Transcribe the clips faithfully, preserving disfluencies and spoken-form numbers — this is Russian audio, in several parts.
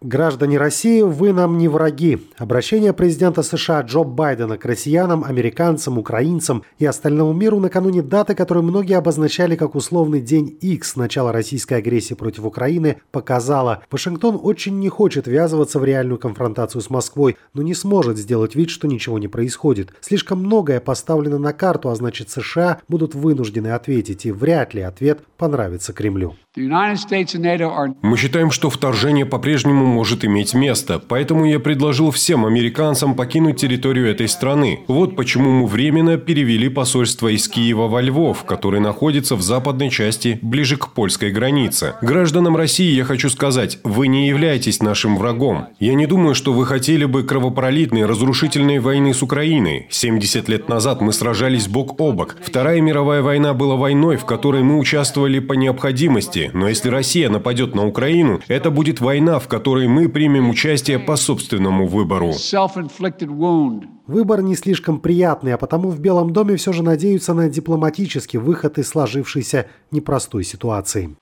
Граждане России, вы нам не враги. Обращение президента США Джо Байдена к россиянам, американцам, украинцам и остальному миру накануне даты, которую многие обозначали как условный день Икс начала российской агрессии против Украины, показало: Вашингтон очень не хочет ввязываться в реальную конфронтацию с Москвой, но не сможет сделать вид, что ничего не происходит. Слишком многое поставлено на карту, а значит США будут вынуждены ответить, и вряд ли ответ понравится Кремлю. Мы считаем, что вторжение по-прежнему может иметь место, поэтому я предложил всем американцам покинуть территорию этой страны. Вот почему мы временно перевели посольство из Киева во Львов, который находится в западной части, ближе к польской границе. Гражданам России я хочу сказать: вы не являетесь нашим врагом. Я не думаю, что вы хотели бы кровопролитной, разрушительной войны с Украиной. семьдесят лет назад мы сражались бок о бок. Вторая мировая война была войной, в которой мы участвовали по необходимости. Но если Россия нападет на Украину, это будет война, в которой мы примем участие по собственному выбору. Выбор не слишком приятный, а потому в Белом доме все же надеются на дипломатический выход из сложившейся непростой ситуации.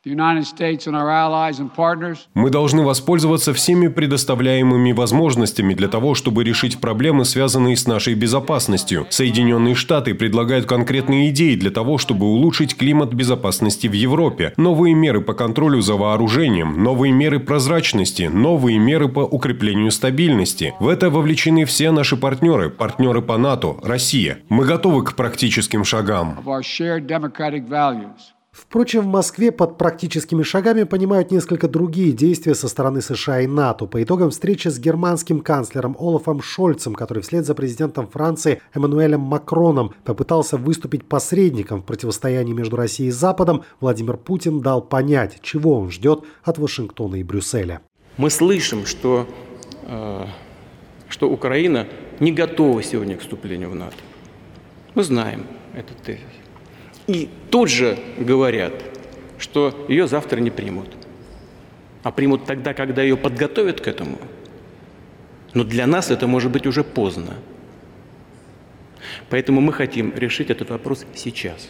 Мы должны воспользоваться всеми предоставляемыми возможностями для того, чтобы решить проблемы, связанные с нашей безопасностью. Соединенные Штаты предлагают конкретные идеи для того, чтобы улучшить климат безопасности в Европе. Новые меры по контролю за вооружением, новые меры прозрачности, новые меры по укреплению стабильности. В это вовлечены все наши партнеры. Партнеры по НАТО, Россия. Мы готовы к практическим шагам. Впрочем, в Москве под практическими шагами понимают несколько другие действия со стороны США и НАТО. По итогам встречи с германским канцлером Олафом Шольцем, который вслед за президентом Франции Эммануэлем Макроном попытался выступить посредником в противостоянии между Россией и Западом, Владимир Путин дал понять, чего он ждет от Вашингтона и Брюсселя. Мы слышим, что, э, что Украина не готова сегодня к вступлению в НАТО. Мы знаем этот тезис. И тут же говорят, что ее завтра не примут. А примут тогда, когда ее подготовят к этому. Но для нас это может быть уже поздно. Поэтому мы хотим решить этот вопрос сейчас.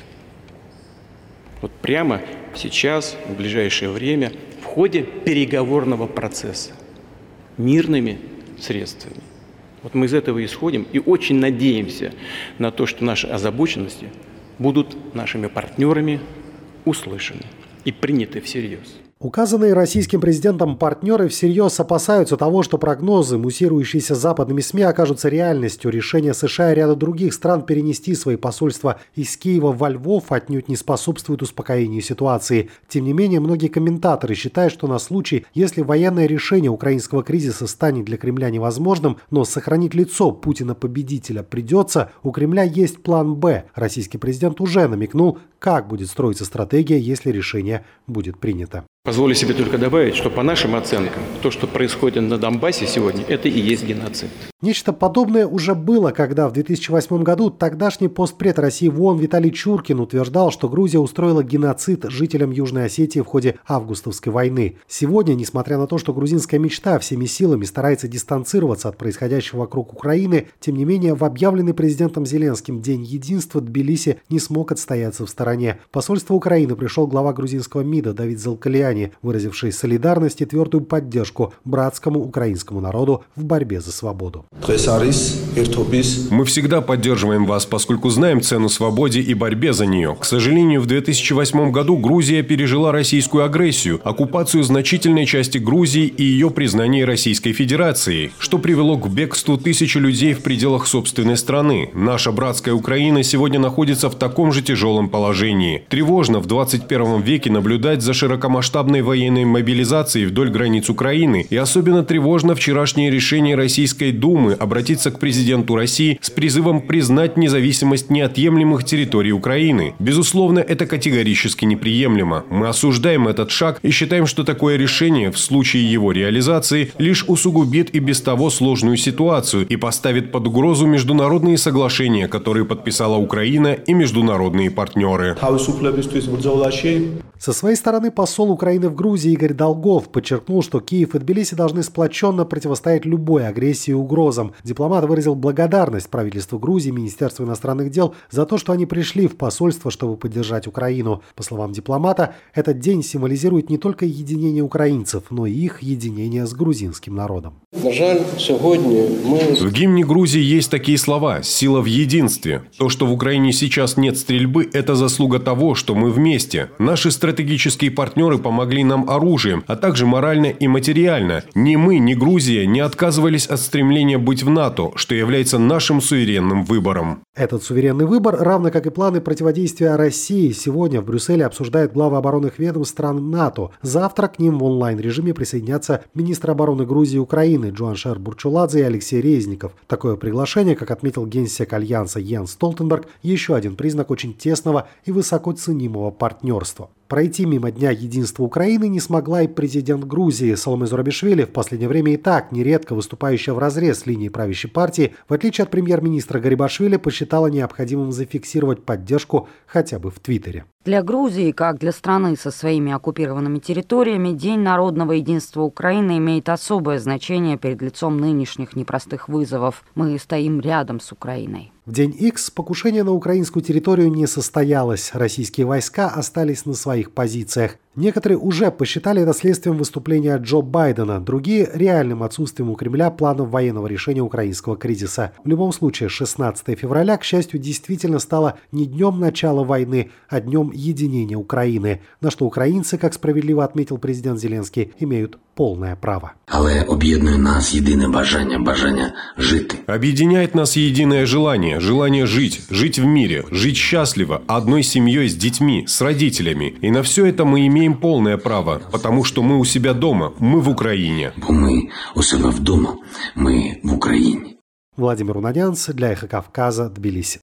Вот прямо сейчас, в ближайшее время, в ходе переговорного процесса. Мирными средствами. Вот мы из этого исходим и очень надеемся на то, что наши озабоченности будут нашими партнерами услышаны и приняты всерьез. Указанные российским президентом партнеры всерьез опасаются того, что прогнозы, муссирующиеся западными СМИ, окажутся реальностью. Решение США и ряда других стран перенести свои посольства из Киева во Львов отнюдь не способствует успокоению ситуации. Тем не менее, многие комментаторы считают, что на случай, если военное решение украинского кризиса станет для Кремля невозможным, но сохранить лицо Путина-победителя придется, у Кремля есть план «Б». Российский президент уже намекнул, как будет строиться стратегия, если решение будет принято. Позволю себе только добавить, что по нашим оценкам, то, что происходит на Донбассе сегодня, это и есть геноцид. Нечто подобное уже было, когда в две тысячи восьмом году тогдашний постпред России в ООН Виталий Чуркин утверждал, что Грузия устроила геноцид жителям Южной Осетии в ходе августовской войны. Сегодня, несмотря на то, что грузинская мечта всеми силами старается дистанцироваться от происходящего вокруг Украины, тем не менее в объявленный президентом Зеленским День единства Тбилиси не смог отстояться в стороне. В посольство Украины пришел глава грузинского МИДа Давид Залкалиани, выразивший солидарность и твердую поддержку братскому украинскому народу в борьбе за свободу. Мы всегда поддерживаем вас, поскольку знаем цену свободе и борьбе за нее. К сожалению, в две тысячи восьмом году Грузия пережила российскую агрессию, оккупацию значительной части Грузии и ее признание Российской Федерацией, что привело к бегству тысячи людей в пределах собственной страны. Наша братская Украина сегодня находится в таком же тяжелом положении. Тревожно в двадцать первом веке наблюдать за широкомасштабной военной мобилизацией вдоль границ Украины, и особенно тревожно вчерашнее решение Российской Думы обратиться к президенту России с призывом признать независимость неотъемлемых территорий Украины. Безусловно, это категорически неприемлемо. Мы осуждаем этот шаг и считаем, что такое решение в случае его реализации лишь усугубит и без того сложную ситуацию и поставит под угрозу международные соглашения, которые подписала Украина и международные партнеры. Со своей стороны посол Украины в Грузии Игорь Долгов подчеркнул, что Киев и Тбилиси должны сплоченно противостоять любой агрессии и угрозе. угрозам. Дипломат выразил благодарность правительству Грузии, Министерству иностранных дел за то, что они пришли в посольство, чтобы поддержать Украину. По словам дипломата, этот день символизирует не только единение украинцев, но и их единение с грузинским народом. В гимне Грузии есть такие слова: «Сила в единстве». То, что в Украине сейчас нет стрельбы, это заслуга того, что мы вместе. Наши стратегические партнеры помогли нам оружием, а также морально и материально. Ни мы, ни Грузия не отказывались от стремления быть в НАТО, что является нашим суверенным выбором. Этот суверенный выбор, равно как и планы противодействия России, сегодня в Брюсселе обсуждают главы оборонных ведомств стран НАТО. Завтра к ним в онлайн-режиме присоединятся министры обороны Грузии и Украины Джуаншер Бурчуладзе и Алексей Резников. Такое приглашение, как отметил генсек Альянса Йенс Столтенберг, еще один признак очень тесного и высоко ценимого партнерства. Пройти мимо Дня единства Украины не смогла и президент Грузии Саломе Зурабишвили, в последнее время и так нередко выступающая вразрез с линией правящей партии, в отличие от премьер-министра Гарибашвили, посчитала необходимым зафиксировать поддержку хотя бы в Твиттере. Для Грузии, как для страны со своими оккупированными территориями, День народного единства Украины имеет особое значение перед лицом нынешних непростых вызовов. Мы стоим рядом с Украиной. В день Икс покушение на украинскую территорию не состоялось. Российские войска остались на своих позициях. Некоторые уже посчитали это следствием выступления Джо Байдена, другие – реальным отсутствием у Кремля планов военного решения украинского кризиса. В любом случае, шестнадцатого февраля, к счастью, действительно стало не днем начала войны, а днем единения Украины, на что украинцы, как справедливо отметил президент Зеленский, имеют полное право. Але об'єднує нас єдине бажання, бажання жити. Объединяет нас единое желание, желание жить, жить в мире, жить счастливо, одной семьей с детьми, с родителями. И на все это мы имеем полное право, потому что мы у себя дома, мы в Украине. Бо ми у себе вдома, ми в Україні. Владимир Унанянц для Эхо Кавказа, Тбилиси.